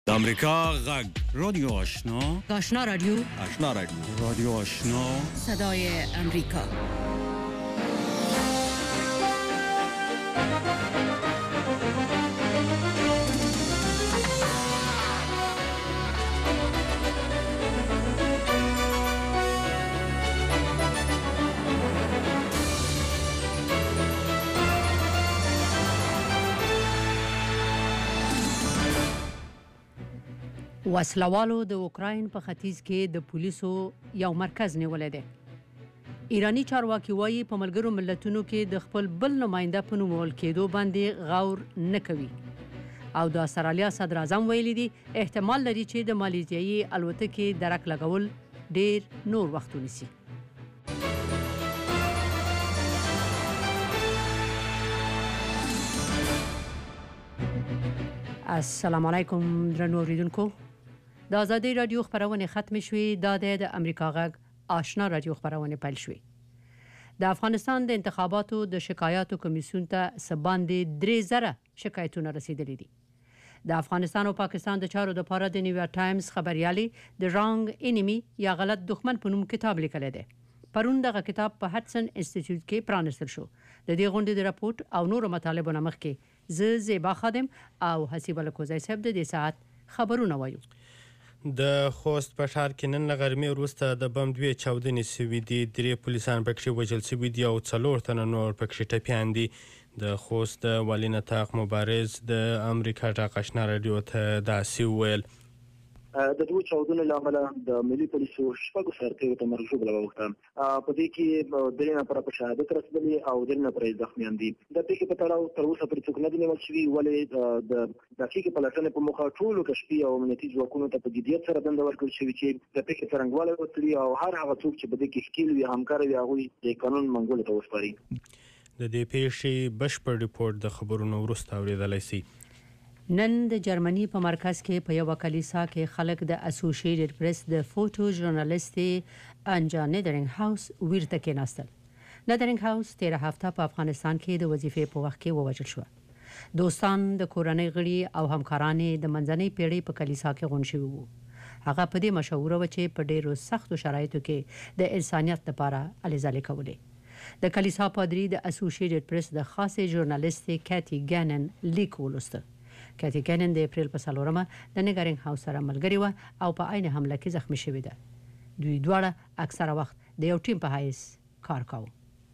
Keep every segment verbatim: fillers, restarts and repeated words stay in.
د امریکا غږ رادیو آشنا آشنا رادیو آشنا رادیو رادیو آشنا صدای امریکا. وسلوالو د اوکراین په ختیځ کې د پولیسو یو مرکز نیولې ده. ایرانی چارواکي وایي په ملګرو ملتونو کې د خپل بل نماینده په نومول کېدو باندې غور نه کوي. او د استرالیا صدر اعظم ویلي دي احتمال لري چې د مالیزیایي الوتکې درک لګول ډیر نور وخت ونیسي. السلام علیکم درنو اوریدونکو. د آزادۍ رادیو خبرونه ختم شوې. دا د امریکا غږ آشنا رادیو خبرونه پیل شوې. د افغانستان د انتخاباتو د شکایاتو کمیسیون ته سباندې درې زره شکایتونه رسیدلې دي. د افغانستان او پاکستان د چارو د لپاره د نیویارک ټایمز خبريالي د رانګ انیمی یا غلط دښمن په نوم کتاب لیکلی دی. پرون دغه کتاب په هټسن انسټیټیوټ کې پرانستل شو. د دې غونډې د راپورټ او نورو مطالبو نه مخکې زه زیبا خادم او حسیب الکوزی صاحب د دې ساعت خبرونه وایو. د خوست په ښار کې نن له غرمې وروسته د بم دوې چاودنې شوي دي. درې پولیسان پکښې وژل شوي دي او څلور تنه نور پکښې ټپیان دي. د خوست د والي نطاق مبارز د امریکا غږ آشنا راډیو ته داسې وویل: د دوه چاودنو له امله د ملي پولیسو شپږو سرتیرو ته مرګ ژوبله واوښته. په دې کې درې نفره په شهادت رسېدلي او درې نفره یې زخمیان دي. د پېښې په تړاو تر اوسه پورې څوک نه دي نیول شوي، ولې د دقیقې پلټنې په موخه ټولو کشفي او امنیتي ځواکونو ته په جدیت سره دنده ورکړل شوې چې د پېښې څرنګوالی وڅېړي او هر هغه څوک چې په دې کې ښکېل وي، همکاره وي، هغوی د قانون منګولو ته وسپاري. د دې پېښې بشپړ ریپورټ د خبرونو وروسته اورېدلی شي. نن د جرمني په مرکز کې په یو کلیسا کې خلک د اسوسییټډ پریس د فوټو ژورنالیستې انجا نیدرینګ هاوس ویرته کېناستل. نیدرینګ هاوس تیره هفته په افغانستان کې د وظیفې په وخت کې ووژل شو. دوستان د کورنۍ غړي او همکاران د منځنۍ پیړۍ په کلیسا کې غونډ شوي وو. هغه په دې مشوره و چې په ډیرو سختو شرایطو کې د انسانیت لپاره هلې ځلې کولې. د کلیسا پادري د اسوسییټډ پریس د خاصې ژورنالیستې کاتی ګانن لیک ولوسته. کاتی ګانن د اپریل په څلورمه د نیدرینګ هاوس سره ملګرې وه او په عین حمله کې زخمی شوې ده. دوی دواړه اکثره وخت د یو ټیم په حیث کار کاوه.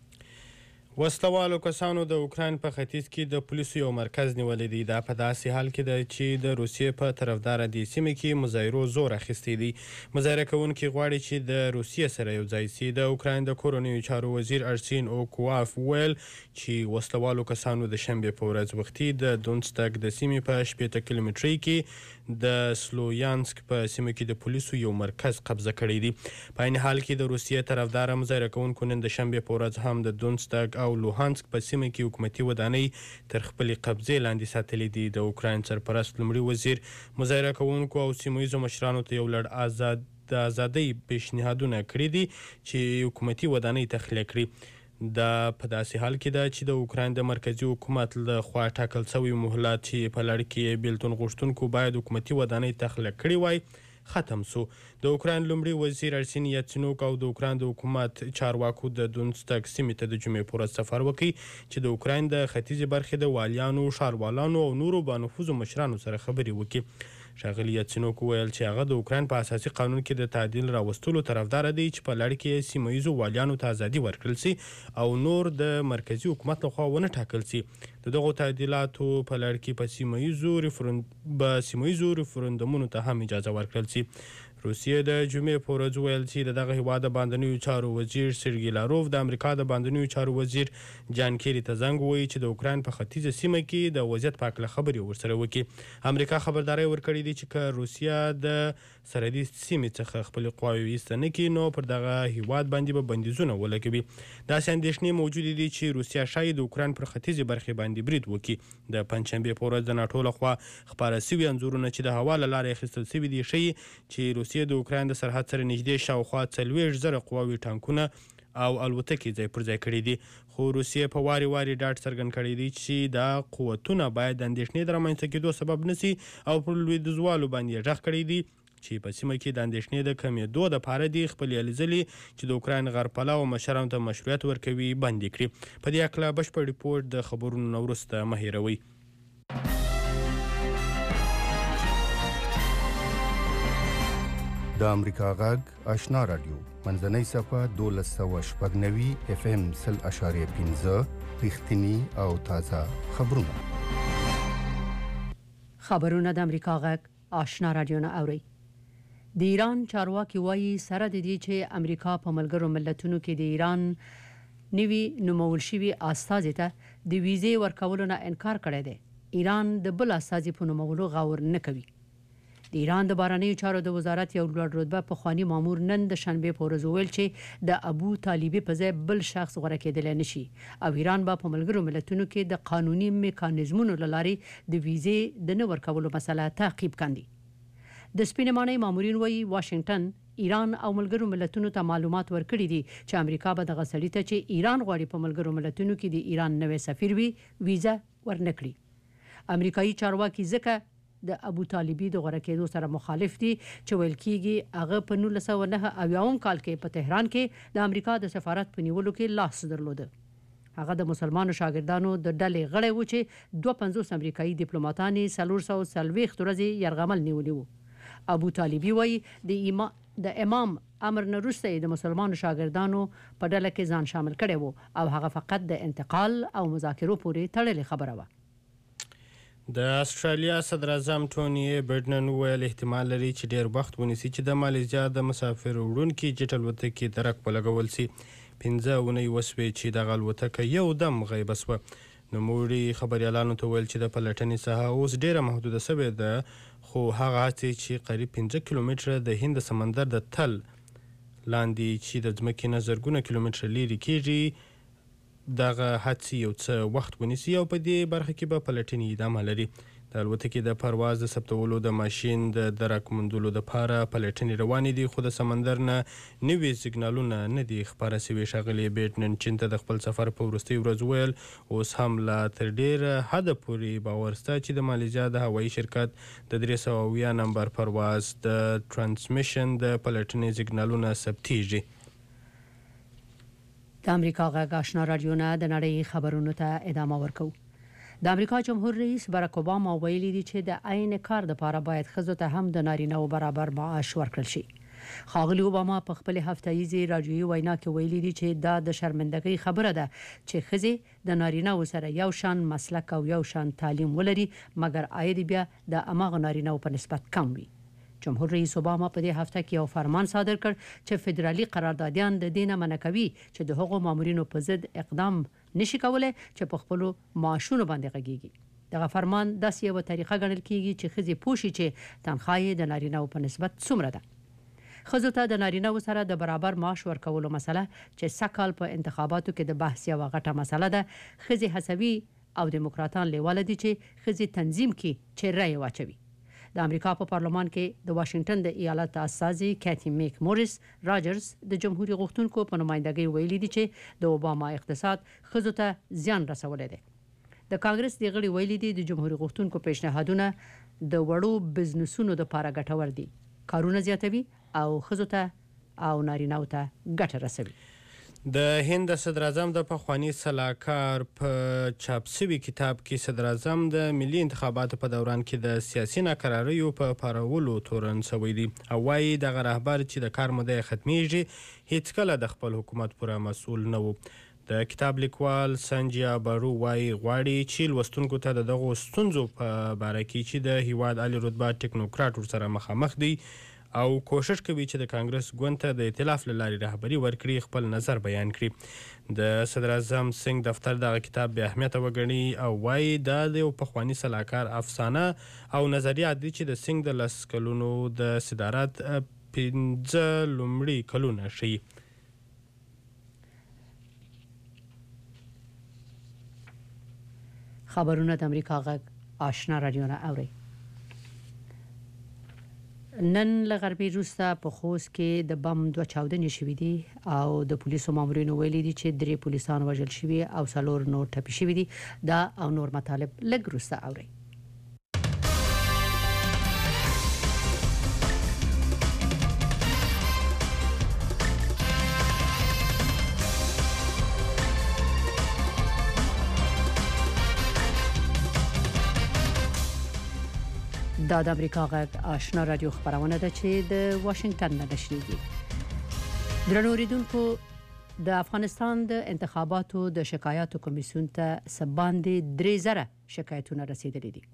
وسلوالو کسانو د اوکراین په ختیځ کې د پولیسو یو مرکز نیولی دی. دا په داسې حال کې ده چې د روسیې په طرفداره دې سیمې کې مظاهرو زور اخیستی دی. مظاهره کوونکي غواړي چې د روسیې سره یو ځای سي. د اوکراین د کورنیو چارو وزیر ارسین اوکواف ویل چې وسلوالو کسانو د شنبې په ورځ وختي د دونستک د سیمې په شپېته کیلومترۍ کې د سلویانسک په سیمه کې د پولیسو یو مرکز قبضه کړی دی. په عین حال کې د روسیې طرفداره مظاهره کوونکو نن د شنبې په ورځ هم د دونستک او لوهانسک په سیمه کې حکومتي ودانۍ تر خپلې قبضې لاندې ساتلې دي. د اوکراین سرپرست لومړي وزیر مظاهره کوونکو او سیمه ییزو مشرانو ته یو لړ آزاد د ازادۍ پیشنهادونه کړي دي چې حکومتي ودانۍ تخلیه کړي. دا په داسې حال کې ده چې د اوکراین د مرکزي حکومت له خوا ټاکل شوی مهلت چې په لړ کې بیلتون غوښتونکو باید حکومتي ودانۍ تخلیه کړي وای ختم سو. د اوکراین لومړي وزیر ارسین یاتسینوک او د اوکراین د حکومت چارواکو د دونستک سیمې ته د جمعې په ورځ سفر وکړي چې د اوکراین د ختیځې برخې د والیانو، ښاروالانو او نورو بانفوذو مشرانو سره خبرې وکړي. ښاغلي یاتسینوک ویل چې هغه د اوکراین په اساسي قانون کې د تعدیل راوستلو طرفدار دی چې په لړ کې سیمه ییزو والیانو ته ازادي ورکړل شي او نور د مرکزي حکومت لخوا ونه ټاکل شي. د دغو تعدیلاتو په لړ کې په سیمه ییزو ریفرند به سیمه ییزو ریفرندومونو ته هم اجازه ورکړل شي. روسیې د جمعې په ورځ ویل چې د دغه هیواد د باندنیو چارو وزیر سرګي لاروف د امریکا د باندنیو چارو وزیر جان کیری ته زنګ وویل چې د اوکراین په ختیځه سیمه کې د وضعیت په هکله خبرې ورسره وکړي. امریکا خبرداری ورکړې دي چې که روسیه د سرحدي سیمې څخه خپلې قواوې ایسته نه کړي نو پر دغه هیواد باندې به بندیزونه ولګوي. داسې اندېښنې موجودې دي چې روسیه ښایي د اوکراین پر ختیځې برخې باندې برید وکړي. د پنجشنبې په ورځ د ناټو لخوا خپاره شوي انځورونه چې د هوا له لارې اخیستل شوي دي ښیي چې روسیې د اوکراین د سرحد سره نږدې شاوخوا څلوېښت زره قواوي، ټانکونه او الوتکې ځای پر ځای کړي دي. خو روسیې په واري واري ډاډ څرګند کړی دی چې دا قوتونه باید د اندېښنې د رامنځته کېدو سبب نشي او پر لویدیځوالو باندې یې غږ کړی دی چې په سیمه کې د اندېښنې د کمېدو دپاره دي خپلې هلې ځلې چې د اوکراین غربپلوو مشرانو ته مشروعیت ورکوي بندې کړي. په دې هکله بشپړ ریپورټ د خبرونو نه وروسته مه هېروئ. د امریکا غږ آشنا رادیو منځنۍ صفحه دولس سوه شپږ نوي اف ام سل اشاریه پنځه رښتیني او تازه خبرونه. خبرونه د امریکا غږ آشنا رادیو نه اوري. د ایران چارواکي وایي سره د دې چې امریکا په ملګرو ملتونو کې د ایران نوي نومول شوي استازي ته د ویزې ورکولو نه انکار کړی دی، ایران د بل استازي په نومولو غور نه کوي. د ایران د بهرنیو چارو د وزارت یو لوړ رتبه پخواني مامور نن د شنبې په ورځ وویل چې د ابو طالبي په ځای بل شخص غوره کېدلی نشي او ایران به په ملګرو ملتونو کې د قانوني میکانیزمونو له لارې د ویزې د نه ورکولو مسله تعقیب کاندي. د سپینې ماڼۍ مامورین وایي واشنگټن ایران او ملګرو ملتونو ته معلومات ورکړي دي چې امریکا به دغه سړي ته چې ایران غواړي په ملګرو ملتونو کې د ایران نوی سفیر وي ویزه ورنکړي. امریکایي چارواکي ځکه د ابو طالبي د غوره کېدو سره مخالف دي چې ویل کېږي هغه په نولس سوه نهه اویایم کال کې په تهران کې د امریکا د سفارت په نیولو کې لاس درلوده. هغه د مسلمانو شاګردانو د ډلې غړی و چې دوه پنځوس امریکایي ډیپلوماټان یې څلور سوه څلوېښت ورځې یرغمل نیولي وو. ابو طالبي وایي د ایما د امام امر نه وروسته د مسلمانو شاګردانو په ډله کې ځان شامل کړی وو او هغه فقط د انتقال او مذاکرو پورې تړلې خبره وه. د استرالیا صدر اعظم ټوني برډنن وویل احتمال لري چې ډیر وخت ونیسي چې د مالیزیا د مسافر وړونکي جټ الوتکې درک ولګول سي. پنځه اونۍ وسوې چې دغه الوتکه یو دم غیبه سوه. نوموړي خبریالانو ته ویل چې د پلټنې ساحه اوس ډیره محدوده سوې ده، خو هغه هڅې چې قریب پنځه کیلومتره د هند سمندر د تل لاندې چې د ځمکې نه زرګونه کیلومتره لیرې کیږي دغه هڅې یو څه وخت ونیسي او په دې برخه کې به پلټنې ادامه لري. د الوتکې د پرواز د ثبتولو د ماشین د درک موندلو دپاره پلټنې روانې دي، خو د سمندر نه نوي سیګنالونه نه دي خپاره سوي. ښاغلي بیټنن چین ته د خپل سفر په وروستۍ ورځ وویل اوس هم لا تر ډیره حده پورې باور شته چې د مالیزیا د هوایي شرکت د درې سوه اویا نمبر پرواز د ټرانسمیشن د پلټنې سیګنالونه ثبتیږي. د امریکا غږ آشنا رادیو نه د نړۍ خبرونو ته ادامه ورکوو. د امریکا جمهور رئیس باراک اوباما ویلي دی چې د عین کار لپاره باید ښځو ته هم د نارینه‌و برابر معاش ورکړل شي. ښاغلي اوباما په خپل هفتهیزې راډیویي وینا کې ویلي دی چې دا د شرمندګۍ خبره ده چې ښځې د نارینه‌و سره یو شان مسلک او یو شان تعلیم ولري مګر عاید بیا د هماغه نارینه‌و په نسبت کم وي. جمهور رئیس اوباما په دې هفته کې یو فرمان صادر کړ چې فدرالي قراردادیان د دې نه منع کوي چې د هغو مامورینو په ضد اقدام نشي کولای چې په خپلو معاشونو باندې غږیږي. دغه فرمان داسې یوه طریقه ګڼل کیږي چې ښځې پوه شي چې تنخواه یې د نارینه‌و په نسبت څومره ده. ښځو ته د نارینه‌و سره د برابر معاش ورکولو مسله چې سږکال په انتخاباتو کې د بحث یوه غټه مسله ده، ښځې هڅوي او دیموکراتان لیواله دي چې ښځې تنظیم کړي چې رایې واچوي. د امریکا په پارلمان کې د واشنگټن د ایالت استازي کیتی میک موریس راجرز د جمهوریت غوښتونکو په نمائندګۍ ویلي دي چې د اوباما اقتصاد ښځو ته زیان رسولی دی. د کانګرس د غړي ویلي دي د جمهوریت غوښتونکو پیشنهادونه د وړو بزنسونو لپاره ګټور دي، کارونه زیاتوي او ښځو ته او نارینه‌و ته ګټه رسوي. د هند صدر اعظم د پخواني سلاکار په چاپ شوي کتاب کې صدر اعظم د ملي انتخاباتو په دوران کې د سیاسي ناکراریو په پارولو تورن شوی دی او وایي دغه رهبر چې د کار موده یې ختمیږي هیڅکله د خپل حکومت پوره مسؤل نه و. د کتاب لیکوال سنجیا بارو وایي غواړي چې لوستونکو ته د دغو ستونزو په باره کې چې د هیواد عالي رتبه ټکنوکرات ورسره مخامخ دی او کوشش کوي چې د کانګرس ګوند ته د ائتلاف له لارې رهبري ورکړي، خپل نظر بیان کړي. د صدر اعظم سنگ دفتر دغه کتاب بې اهمیته وګڼي او وایي دا د یو پخواني سلاکار افسانه او نظریات دي چې د سنگ د لس کلونو د صدارت پنځه لومړي کلونه ښیي. خبرونه د امریکا غږ آشنا رادیو نه اوري. نن لغربي روستا په خوست کې د بم دوه چاودنې شوې دي او د پولیسو مامورینو ویلي دي چې درې پولیسان وژل شوي او څلور نور ټپي شوي دي. دا او نور مطالب لږ وروسته اورئ. دا د امریکا غږ آشنا رادیو خبرونه ده چې د واشنگټن نه نشریږي. درنو اوریدونکو، د افغانستان د انتخاباتو د شکایاتو کمیسیون ته سباندې درې زره شکایتونه رسیدلي دي.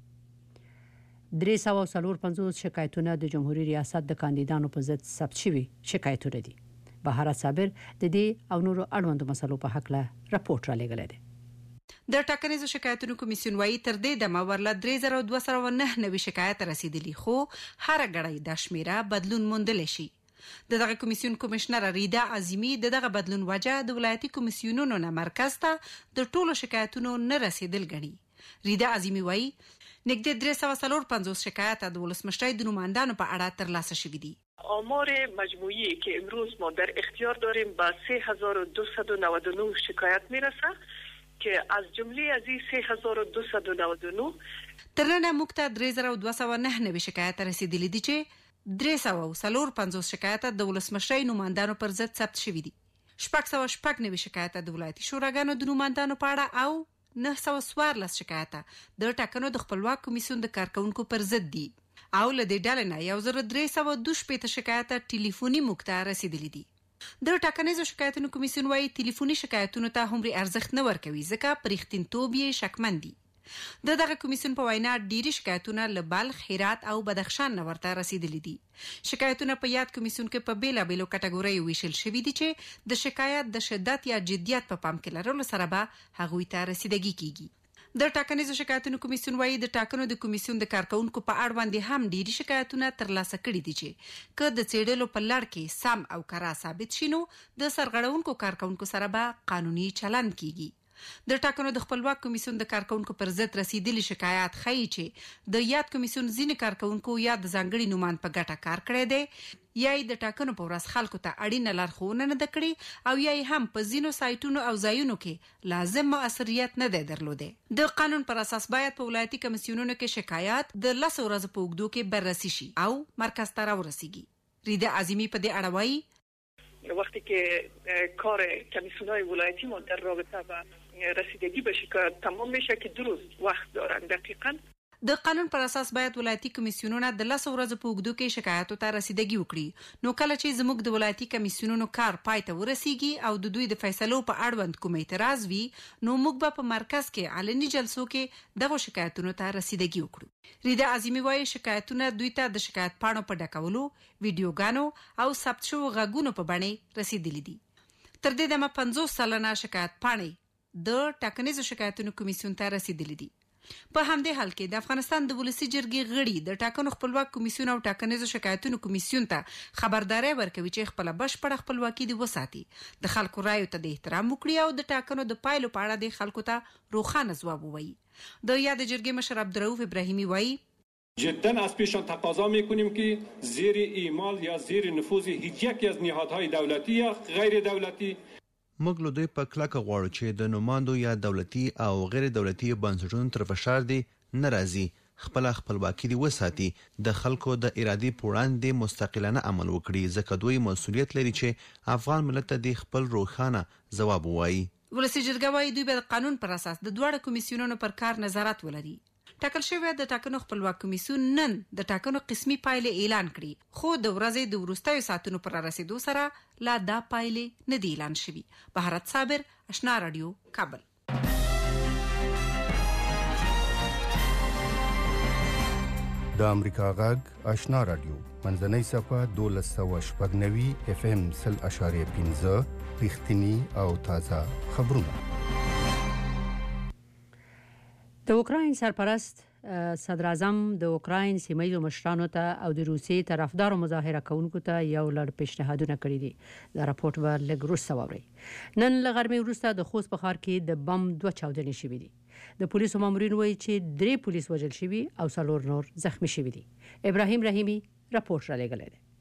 درې سوه څلور پنځوس شکایتونه د جمهوریت ریاست د کاندیدانو په ضد ثبت شوي شکایتونه دي. بهارت صابر د دې او نورو اړوندو مسلو په حق له راپورټ را لېږلی دی. د ټاکنیزو شکایتونو کمیسیون وايي تر دې دمه ورله درې زره دوه سوه نه نوي شکایت رسیدلي، خو هر غړی د شمیره بدلون موندلی شي. د دغه کمیسیون کمشنر ریدا عظیمی د دغه بدلون وجه د ولایتي کمیسیونونو نه مرکز ته د ټولو شکایتونو نه رسیدل ګڼي. ریدا عظیمی وايي نږدې درې سوه څلور پنځوس شکایت د ولسمشرۍ د نمایندانو په اړه ترلاسه شوي دي. آمار مجموعی که امروز ما در اختیار داریم به سه هزار و دویست و نود و نه شکایت میرسه که از جمله از این سه هزار و دویست و نود و نه تر نن موږ ته درې زره دوه سوه نه نوي شکایت رسیدلي دي چې درې سوه څلور پنځوس شکایت د ولسمشرۍ نمایندانو پر ضد ثبت شوي دي. شپږ سوه شپږ نوي شکایت د ولایتي شوراګانو د نمایندانو په اړه او نه سوه څوارلس شکایت د ټاکنو د خپلواک کمیسیون د کارکونکو پر ضد دي او له دې ډلې نه یو زر درې سوه دوه شپېته شکایت ټلیفوني موږ ته رسیدلي دي. د ټاکنیزو شکایتونو کمیسیون وايي ټلیفوني شکایتونو ته هومره ارزښت نه ورکوي ځکه په رښتینتوب یې شکمن دي. د دغه کمیسیون په وینا ډیری شکایتونه له بلخ، هرات او بدخشان نه ورته رسیدلي دي. شکایتونه په یاد کمیسیون کې په بیلابیلو کټګوریو ویشل شوي دي چې د شکایت د شدت یا جدیت په پام کې لرلو سره به هغوی ته رسیدګي کیږي. د ټاکنیزو شکایتونو کمیسیون وايي د ټاکنو د کمیسیون د کارکونکو په اړه باندې هم ډیری شکایتونه ترلاسه کړي دي چې که د څېړلو په لړ کې سم او کره ثابت شي نو د سرغړونکو کارکونکو سره به قانوني چلند کیږي. د ټاکنو د خپلواک کمیسیون د کارکونکو پر ضد رسیدلي شکایات ښیي چې د یاد کمیسیون ځینې کارکونکو یا د ځانګړي نومان په ګټه کار کړی دی یا یې د ټاکنو په ورځ خلکو ته اړینه لارښوونه نه ده کړې او یا یې هم په ځینو سایټونو او ځایونو کې لازم مؤثریت نه دی درلودی. د قانون پر اساس باید په ولایتي کمیسیونونو کې شکایات د لسو ورځو په اوږدو کې بررسي شي او مرکز ته راورسیږي. ریدا عظیمی په دې اړه وایي وقتی که کار کمیسیون‌های ولایتی ما در رابطه با رسیدگی به شکایت تمام میشه که دو روز وقت دارن. دقیقاً د قانون پر اساس باید ولایتي کمیسیونونه د لسو ورځو په اوږدو کې شکایاتو ته رسیدګي وکړي. نو کله چې زموږ د ولایتي کمیسیونونو کار پای ته ورسیږي او د دوی د فیصلو په اړوند کوم اعتراض وي نو موږ به په مرکز کې علني جلسو کې دغه شکایتونو ته رسیدګي وکړو. ریدا عظیمی وايي شکایتونه دوی ته د شکایت پاڼو په ډکولو، ویډیوګانو او ثبت شوو غږونو په بڼه رسیدلي دي. تر دې دمه پنځوس سلنه شکایت پاڼې د ټاکنیزو شکایتونو کمیسیون ته رسیدلي دي. په همدې حال کې د افغانستان د ولسی جرګې غړي د ټاکنو خپلواک کمیسیون او ټاکنیزو شکایتونو کمیسیون ته خبرداري ورکوي چې خپل بشپړه خپلواکي دی وساتي، د خلکو رایو ته د احترام وکړي او د ټاکنو د پایلو په اړه د خلکو ته روښانه ځواب ووایي. د یاد جرګې مشر عبدالرؤف ابراهیمی وایي جدا از پیشان تقاضا میکنیم که زیر ایمال یا زیر نفوذ هیچ یکی از نهادهای دولتی یا غیر دولتی موږ له دوی په کلکه غواړو چې د نوماندو یا دولتي او غیر دولتي بنسټونو تر فشار دی نه راځي، خپل خپلواکي دی وساتي، د خلکو د ارادي په وړاندې مستقلانه عمل وکړي ځکه دوی مسؤلیت لري چې افغان ملت ته د خپل روښانه ځواب ووایي. ولسی جرګه وايي دوی به د قانون پر اساس د دواړو کمیسیونونو پر کار نظارت ولري. ټاکل شوی د ټاکنو خپلواک کمیسیون نن د ټاکنو قسمي پایلې اعلان کړي، خو د ورځې د وروستیو ساعتونو پر رسیدو سره لا دا پایلې نه دي اعلان شوي. بهارت صابر، آشنا رادیو، کابل. د امریکا غږ آشنا رادیو منځنۍ صفه دولس سوه شپږ نوي اف ام سل اشاریه پنځه رښتینی او تازه خبرونه. د اوکراین سرپرست صدر اعظم د اوکراین سیمایي مشرانو ته او د روسیې طرفدارو مظاهره کوونکو ته یو لړ پیشنهادونه کړي دي. دا راپورټ به لږ وروسته واورئ. نن له غرمې وروسته د خوست په ښار کې د بم دوه چاودنې شوي دي. د پولیسو مامورین وایي چې درې پولیس وژل شوي او څلور نور زخمی شوي دي. ابراهیم رحیمي راپور را لېږلی دی.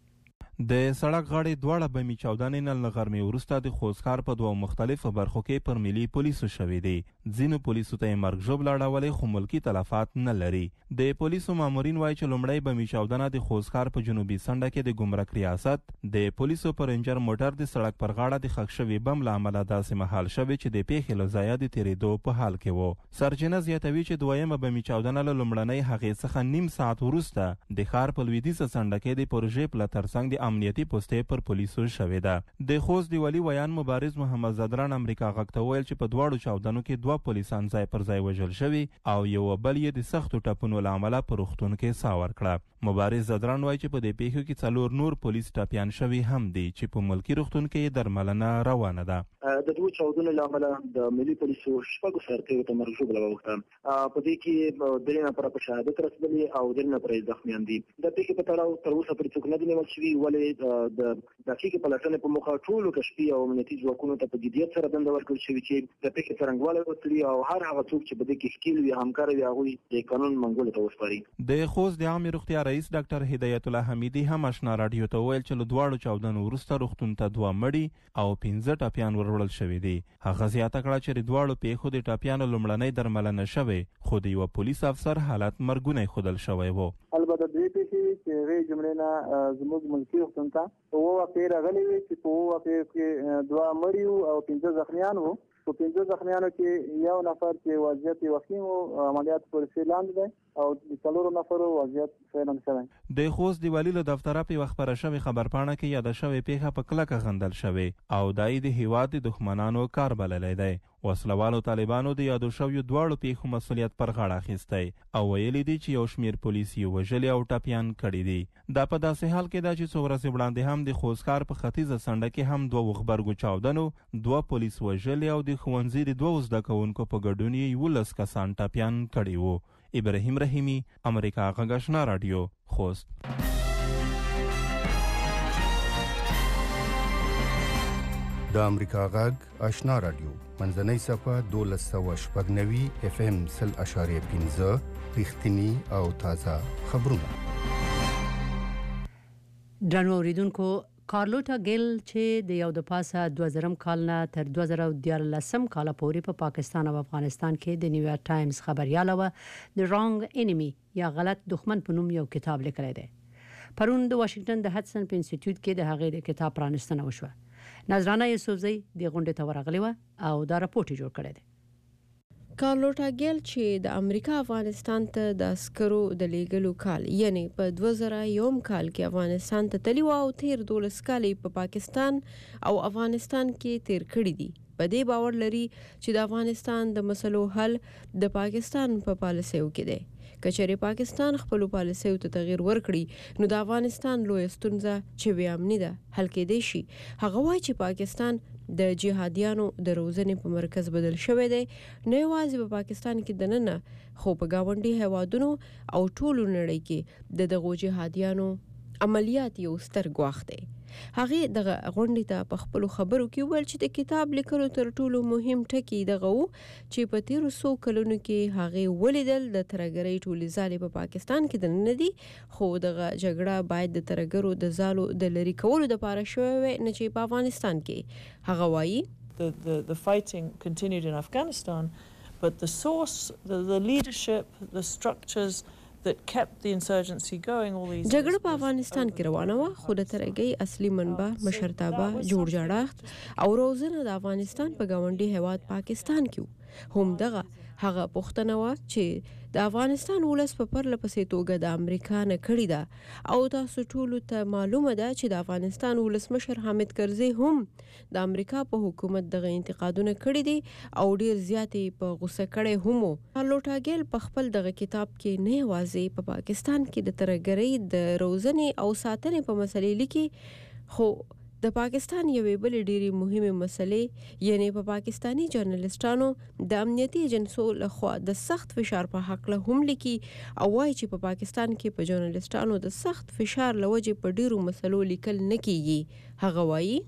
د سړک غاړې دواړه بمي چاودنې نه له غرمې وروسته د خوست ښار په دوه مختلفو برخو کې پر ملي پولیسو شوې دي. ځینو پولیسو ته یې مرګ ژوبله اړولې خو ملکي تلفات نه لري. د پولیسو مامورین وایي چې لومړی بمي چاودنه د خوست ښار په جنوبي څنډه کې د ګمرک ریاست د پولیسو په رینجر موټر د سړک پر غاړه د ښخ شوي بم له امله داسې مهال شوې چې د پیښې له ځایه د تېرېدو په حال کې و. سرچینه زیاتوي چې دویمه بمي چاودنه له لومړنۍ هغې څخه نیم ساعت وروسته د ښار په لویدیځه څنډه کې د پروژې پله ترڅنګ د امنیتي پوستې پر پولیسو شوې ده. د خوست د ولي ویان مبارز محمد زدران امریکا غږ ته وویل چې په دواړو چاودنو کې دوه پولیسان ځای پر ځای وژل شوي او یو بل یې د سختو ټپونو له امله په روغتون کې ساه ورکړه. مبارز زدران وایي چې په دې پیښو کې څلور نور پولیس ټپیان شوي هم دي چې په ملکي روغتون کې درملنه روانه ده. د دوه چاودنو له امله د ملي پولیسو شپږو سرتیرو ته مرګ ژوبله واوښته. په دې کې درې نفره په شهادت رسېدلي او درې نفره زخمیان دي. د پیښې په تړاو تر اوسه پورې څوک نه دي نیول شوي، ولې د دقیقې پلټنې په موخه ټولو کشفي او امنیتي ځواکونو ته په جدیت سره دنده ورکړل شوې چې د پیښې څرنګوالی وڅېړي او هر هغه څوک چې په دې کې ښکیل وي همکاره وي هغوی د قانون منګولو ته وسپاري. د خوست د عامې روغتیا رئیس ډاکټر هدایت الله حمیدي هم اشنا راډیو ته وویل چې له دواړو چاودنو وروسته روغتون ته دوه مړي او پنځه ټپیان وروړل شوي دي. هغه زیاته کړه چې د دواړو پیښو د ټپیانو لومړنۍ درملنه شوې خو د یوه پولیس افسر حالت مرګونی ښودل شوی و. البته دوی پیښې چې هغې جملې نه زموږ ملکي روغتون ته په اووه واقعې راغلې وې چې په اووه واقعو کې دوه مړي وو او پنځه زخمیان وو. په پنځه زخمیانو کې یو نفر چې وضعیت یې وخیم و عملیات پورې لاندې دی او د څلورو نفرو وضعیت فعلا شوی. د خوست د والي له دفتره په یوه خپره شوې خبرپاڼه کې یاده شوې پیښه په کلکه غندل شوې او دا یې د هېواد د دښمنانو کار بللی دی. وسلوالو طالبانو د یادو شویو دواړو پیښو مسؤلیت پر غاړه اخیستی او ویلي دي چې یو شمیر پولیس یې وژلي او ټپیان کړي دي. دا په داسې حال کې ده چې څو ورځې وړاندې هم د خوست ښار په ختیځه څنډه کې هم دوه غبرګو چاودنو دوه پولیس وژلي او د ښوونځي د دوو زده کوونکو په ګډون یې یولس کسان ټپیان کړي وو. ابراهیم رحیمی، امریکا غږ آشنا راډیو، خوست. د امریکا غږ آشنا راډیو منځنۍ صفحه دولس سوه شپږ نوي اف ام سل اشاریه پنځه رښتیني او تازه خبرونه. درنو اوریدونکو، کارلوټا ګیل چې د یو د پاسه دوه زرم کال نه تر دوه زره دیارلسم کال پورې په پا پاکستان او افغانستان کې د نیویارک ټایمز خبرياله و د رانګ انیمی یا غلط دښمن په نوم یو کتاب لیکلی دی. پرون د واشنگټن د هډسن په انسټیټیوټ کې د هغې د کتاب پرانستنه وشوه. نظرانه یوسفزۍ د غونډې ته ورغلې وه او دا راپورټ جوړ کړی دی. کارلوټا ګیل چې د امریکا افغانستان ته د عسکرو د لیږلو کال یعنی په دوه زره یوم کال کې افغانستان ته تللی و او تیر دولس کالې په پاکستان او افغانستان کې تیر کړي دي. په دې باور لري چې د افغانستان د مسلو حل د پاکستان په پالیسیو کې دی. کچېرې پاکستان خپلو پالیسیو ته تغیر ورکړي نو د افغانستان لویه ستونزه چې بې امني ده حل کېدی شي. هغه وایي چې پاکستان د جهادیانو د روزنې په مرکز بدل شوی دی، نه یوازې په پاکستان کې دننه خو په ګاونډي هیوادونو او ټولو نړۍ کې د دغو جهادیانو عملیات یو ستر ګواښ دی. هغې دغه غونډې ته په خپلو خبرو کې وویل چې د کتاب لیکلو تر ټولو مهم ټکي دغه و چې په تیرو څو کلونو کې هغې ولیدل د ترهګرۍ ټولې ځالې په پاکستان کې دننه دي، خو دغه جګړه باید د ترهګرو د ځالو د لرې کولو دپاره شوې وای نه چې په افغانستان کې. هغه وایي The, the, the fighting continued in Afghanistan, but the source, the, the leadership, the structures that kept the insurgency going all these جګړه په افغانستان کې روانه وه خو د ترهګۍ اصلي منبع مشرتابه جوړ جاړښت او روزنه د افغانستان په ګاونډي هیواد پاکستان کې و. همدغه هغه پوښتنه وه چې د افغانستان ولس په پرله پسې توګه د امریکا نه کړې ده او تاسو ټولو ته معلومه ده چې د افغانستان ولسمشر حامد کرزي هم د امریکا په حکومت دغه انتقادونه کړي دي او ډیر زیات په غوسه کړي هم. کارلوټا ګیل په خپل دغه کتاب کې نه یوازې په پاکستان کې د ترهګرۍ د روزنې او ساتنې په مسلې لیکي خو د پاکستان یوې بلې ډېرې مهمې مسلې یعنی په پاکستانی جرنالستانو د امنیتي ایجنسو لخوا د سخت فشار په حقله هم لیکي او وایي چې په پاکستان کې په جرنالستانو د سخت فشار له وجې په ډېرو مسلو لیکل نه کیږي. هغه وایي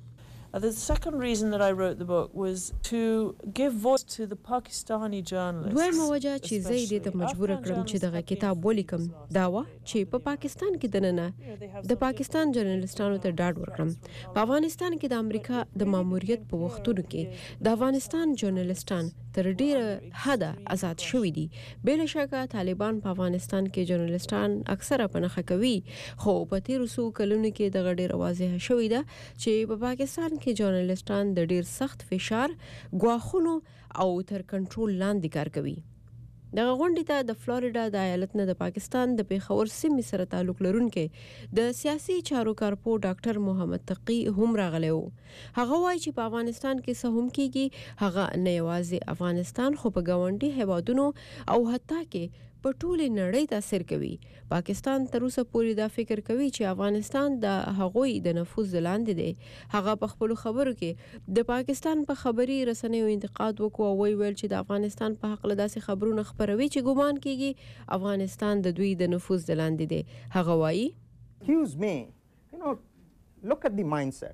Uh, the second reason that I wrote the book was to give voice to the Pakistani journalists. دویمه وجه چې زه یې دې ته مجبوره کړم چې دغه کتاب ولیکم دا وه چې په پاکستان کې دننه د پاکستان جرنالستانو ته ډاډ ورکړم. په افغانستان کې د امریکا د ماموریت په وختونو کې د افغانستان جرنالستان تر ډیره حده آزاد شوي دي. بلا شکه طالبان په افغانستان کې جرنالستان اکثره په نښه کوي، خو په تیرو څو کلونو کې دغه ډیره واضحه شوې ده چې په پاکستان کې جرنالستان د ډیر سخت فشار، ګواښونو او تر کنټرول لاندې کار کوي. دغه غونډې ته د فلوریډا د ایالت نه د پاکستان د پیښور سیمې سره تعلق لرونکي د سیاسي چارو کارپو ډاکټر محمد تقی هم راغلی وو. هغه وایي چې په افغانستان کې څه هم کیږي هغه نه یوازې افغانستان خو په ګاونډي هیوادونو او حتی کې په ټولې نړۍ تاثیر کوي. پاکستان تر اوسه پورې دا فکر کوي چې افغانستان د هغوی د نفوذ لاندې دی. هغه په خپل خبرو کې د پاکستان په خبري رسنیو انتقاد وکړ او ویل چې د افغانستان په حق له داسې خبرونه خپروي چې ګومان کیږي افغانستان د دوی د نفوذ لاندې دی. هغه وایي Excuse me, you know, look at the mindset.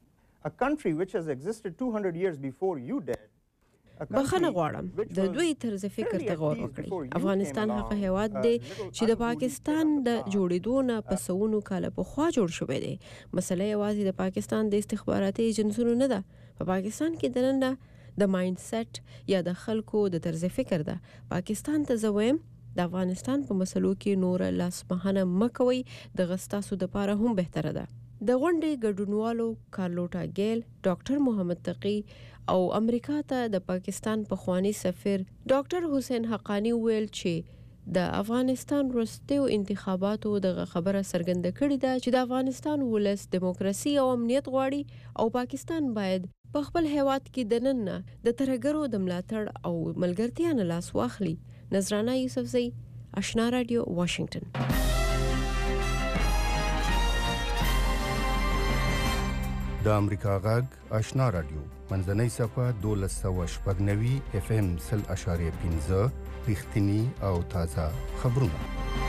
A country which has existed two hundred years before you did. بخنه غواړم د دوی طرز فکر ته غور وکړي. افغانستان هغه هیواد دی چې د پاکستان د جوړېدو نه په سوونو کاله پخوا جوړ شوی دی. مسله یوازې د پاکستان د استخباراتي ایجنسونو نه ده. په پاکستان کې دننه د مایند سیټ یا د خلکو د طرز فکر ده. پاکستان ته زویم د افغانستان په مسلو کې نور لاسمهنه مکوي د غستاسو د پاره هم بهتره ده. د غونډې ګډونوالو کارلوټا ګیل، ډاکټر محمد تقی او امریکا ته د پاکستان پخوانی سفیر ډاکټر حسین حقانی ویل چې د افغانستان وروستیو انتخاباتو دغه خبره څرګنده کړې ده چې د افغانستان ولس دیموکراسي او امنیت غواړي او پاکستان باید په خپل هیواد کې دننه د ترهګرو د ملاتړ او ملګرتیا نه لاس واخلي. نذرانه یوسفزئی، آشنا رادیو، واشنگټن. د امریکا غږ آشنا رادیو منځنۍ صفه دولس سوه شپږ نوي اف ام سل اشاریه پنځه رښتینی او تازه خبرونه.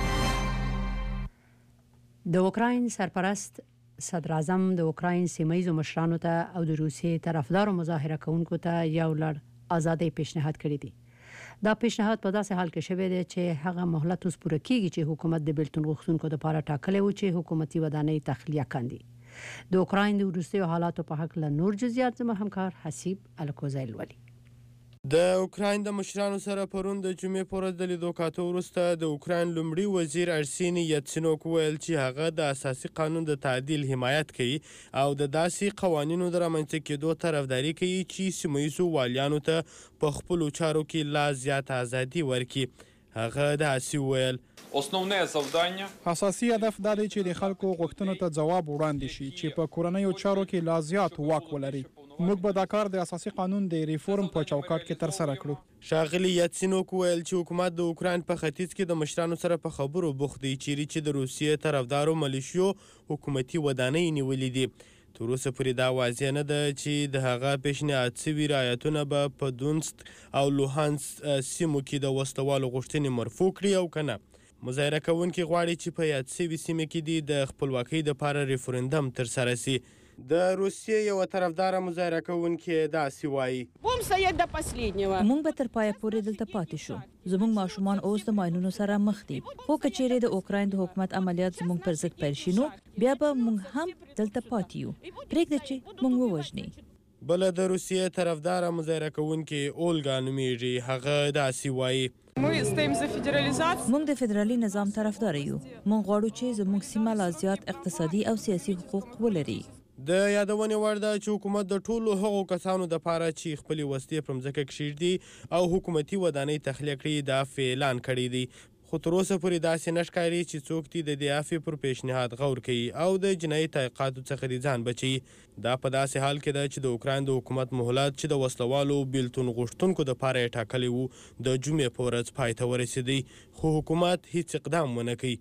د اوکراین سرپرست صدر اعظم د اوکراین سیمایي مشرانو ته او د روسیې طرفدارو مظاهره کوونکو ته یو لړ ازادي پیشنهاد کړی دی. دا پیشنهاد په داسې حال کې شوی دی چې هغه مهلت اوس پوره کیږي چې حکومت د بیلتون غوښتونکو لپاره ټاکلی و چې حکومتي ودانۍ تخلیه کاندي. د اوکراین د وروستیو حالاتو په حق له نور جزئیات زموږ همکار حسیب الکوزایل ولی. د اوکراین د مشرانو سره پرون د جمعې په ورځ د لیدو کاتو وروسته د اوکراین لومړي وزیر ارسینی یتسنوک ویل چې هغه د اساسي قانون د تعدیل حمایت کوي او د داسې قوانینو د رامنځته کېدو طرفداري کوي چې سیمهییزو والیانو ته په خپلو چارو کې لا زیاته ازادي ورکړي. هغه داسې ویل основне завдання اساسي هدف دا دی چې د خلکو غوښتنو ته ځواب وړاندې شي چې په کورنیو چارو کې لا زیات واک ولري. موږ به دا کار د اساسي قانون د ریفورم په چوکاټ کې ترسره کړو. ښاغلي یتسنوک ویل چې حکومت د اوکراین په ختیځ کې د مشرانو سره په خبرو بوخت دی چیرې چې د روسیې طرفدارو ملیشیو حکومتي ودانۍ نیولې دي. تر اوسه پورې دا واضح نه ده چې د هغه پیشنهاد شوي رعایتونه به په دونسک او لوهانس سیمو کې د وسلوالو غوښتنې مرفوع کړي او که نه. مظاهره کوونکي غواړي چې په یاد شوي سیمې کې د خپلواکۍ دپاره ریفرندم ترسره سي. د روسیې یوه طرفداره مظاهره کوونکې داسې وایي موږ به تر پایه پورې دلته پاتې شو. زموږ ماشومان اوس د ماینونو سره مخ دي، خو که چیرې د اوکراین د حکومت عملیات زموږ پر ضد پیل شي نو بیا به موږ هم دلته پاتې یو. پرېږده چې موږ ووژني. بله د روسیې طرفداره مظاهره کوونکې اولګا نومیږي. هغه داسې وایي موږ د فدرالي نظام طرفدار یو. موږ غواړو چې زموږ سیمه لا زیات اقتصادي او سیاسي حقوق ولري. د یادونې وړ ده چې حکومت د ټولو هغو کسانو دپاره چې خپلې وسلې پر مځکه کښېږدي او حکومتي ودانۍ تخلیه کړي دا اعلان کړی دی. خو تر اوسه پورې داسې نه ښکاري چې څوک دې د دې عفوې پر پیشنهاد غور کوي او د جنایي تحقیقاتو څخه دې ځان بچوي. دا په داسې حال کې ده چې د اوکراین د حکومت مهلت چې د وسلوالو بیلتون غوښتونکو دپاره یې ټاکلی و د جمعې په ورځ پای ته ورسېدی، خو حکومت هیڅ اقدام ونه کوي.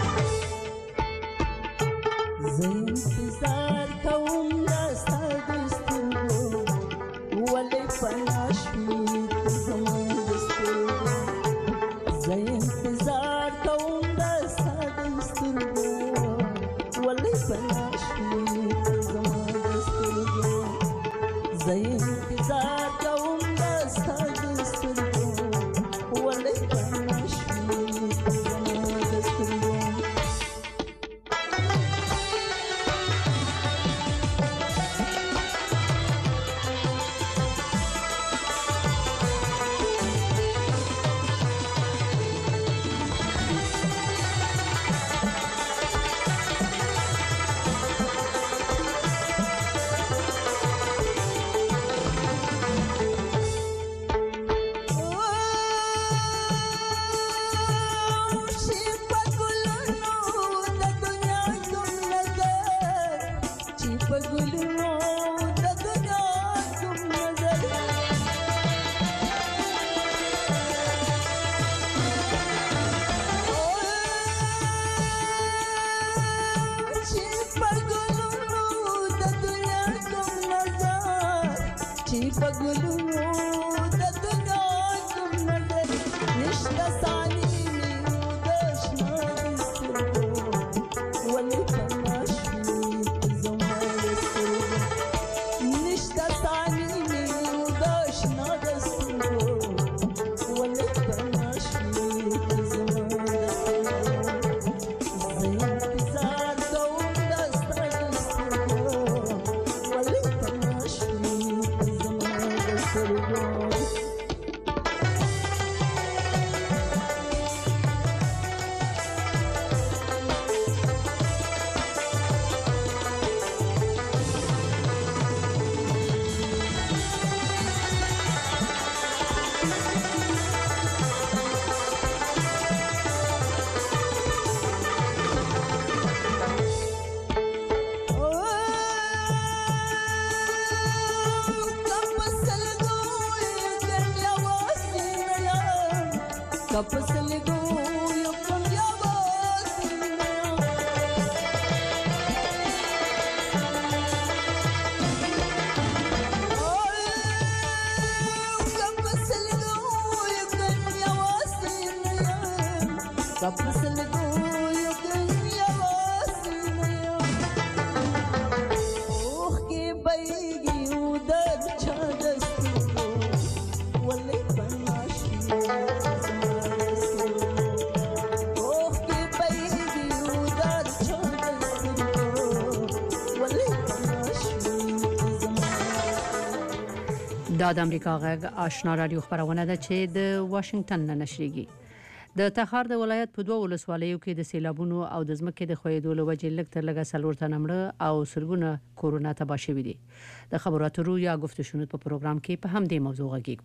زه انتظار کوم دا ستا د دا د امریکا غږ آشنا رادیو خبرونه ده چې د واشنگټن نه نشریږي. د تخار د ولایت په دوه ولسوالیو کې د سیلابونو او د ځمکې د ښویېدو له وجې لږ تر لږه څلور تنه مړه او سلګونه کورونه تباه شوي دي. د خبرو اترو یا گفت و شنود په پروګرام کې په همدې موضوع غږیږو.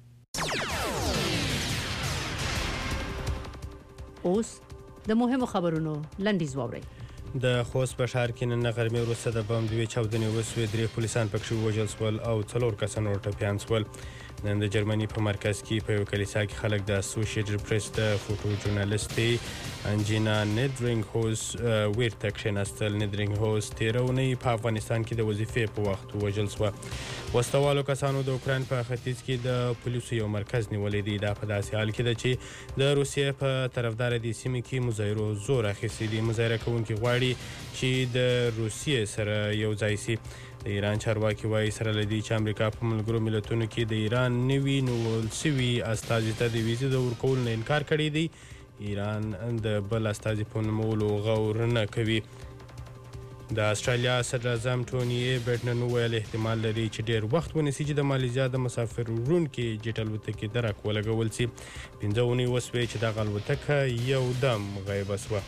اوس د مهمو خبرونو لنډیز واورئ. د خوست په ښار کې نن غرمې وروسته د بم دوې چاودنې وسوې، درې پولیسان پکښې ووژل شول او څلور کسه نور ټپیان شول. نن د جرمني په مرکز کې په یو کلیسا کې خلک د اسوسییټډ پریس د فوټو ژورنالیستې انجینا نیدرینګ هوس ویرته کښېناستل. نیدرینګ هوس تېره اونۍ په افغانستان کې د وظیفې په وخت ووژل شوه. وسلوالو کسانو د اوکراین په ختیځ کې د پولیسو یو مرکز نیولی دی. دا په داسې حال کې ده چې د روسیې په طرفداره دې سیمې کې مظاهرو زور اخیستی دی. مظاهره کوونکي غواړي چې د روسیې سره یو ځای شي. د ایران چارواکي وایي سره له دې چې امریکا په ملګرو ملتونو کې د ایران نوي نیول سوي استازي ته د ویزې د ورکولو نه انکار کړی دی، ایران د بل استازي په نومولو غور نه کوي. د استرالیا صدر اعظم ټوني ایبرټن وویل احتمال لري چې ډېر وخت ونیسي چې د مالیزیا د مسافر وړونکي جیټ الوتکې درک ولګول شي. پنځه اونۍ وسوې چې دغه الوتکه یو دم غیبه شوه.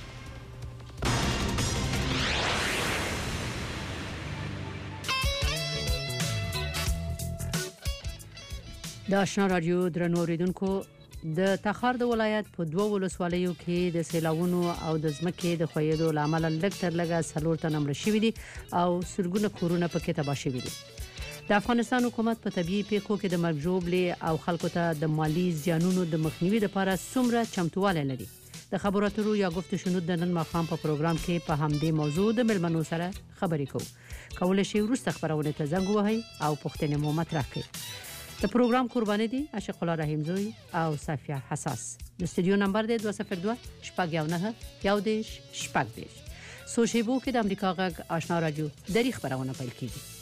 د آشنا رادیو درنو اوریدونکو، د تخار د ولایت په دوه ولسوالیو کې د سیلاوونو او د ځمکې د ښویېدو له امله لږ تر لږه څلور تنه مړه شوي دي او سلګونه کورونه پکې تباه شوي دي. د افغانستان حکومت په طبیعي پیښو کې د مرګ ژوبلې او خلکو ته د مالی زیانونو د مخنیوي لپاره څومره چمتووالی لري؟ د خبرو اترو یا گفت و شنود د نن ماښام په پروګرام کې په همدې موضوع د مېلمنو سره خبرې کوو. کولی شئ وروسته خپرونې ته زنګ ووهئ او پوښتنې مو مطرح کړئ. د پروګرام قرباني دي عاشق الله رحیم زوی او صافیه حساس. د استودیو نمبر دی دوه صفر دوه شپږ یو نهه یو دېرش شپږ دېرش. سوشیبو کې د امریکا غږ آشنا رادیو دری خبرونه پیل کیږي.